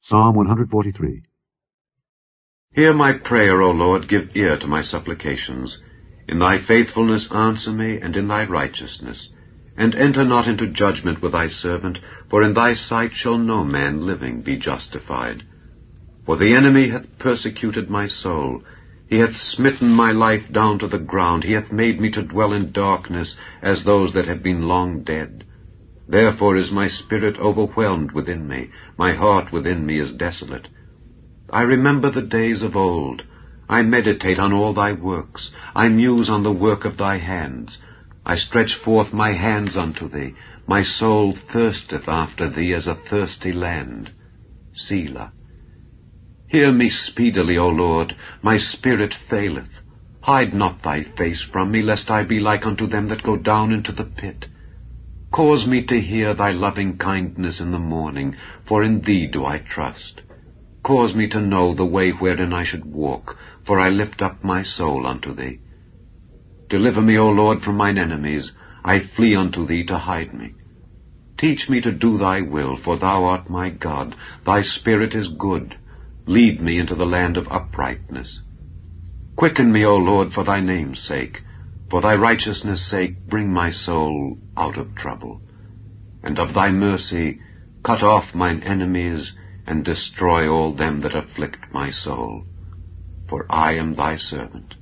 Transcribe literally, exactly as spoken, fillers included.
Psalm one forty-three. Hear my prayer, O Lord, give ear to my supplications. In thy faithfulness answer me, and in thy righteousness. And enter not into judgment with thy servant, for in thy sight shall no man living be justified. For the enemy hath persecuted my soul. He hath smitten my life down to the ground. He hath made me to dwell in darkness, as those that have been long dead. Therefore is my spirit overwhelmed within me. My heart within me is desolate. I remember the days of old. I meditate on all thy works. I muse on the work of thy hands. I stretch forth my hands unto thee. My soul thirsteth after thee as a thirsty land. Selah. Hear me speedily, O Lord. My spirit faileth. Hide not thy face from me, lest I be like unto them that go down into the pit. Cause me to hear thy loving kindness in the morning, for in thee do I trust. Cause me to know the way wherein I should walk, for I lift up my soul unto thee. Deliver me, O Lord, from mine enemies. I flee unto thee to hide me. Teach me to do thy will, for thou art my God. Thy spirit is good. Lead me into the land of uprightness. Quicken me, O Lord, for thy name's sake. For thy righteousness' sake bring my soul out of trouble. And of thy mercy cut off mine enemies, and destroy all them that afflict my soul. For I am thy servant.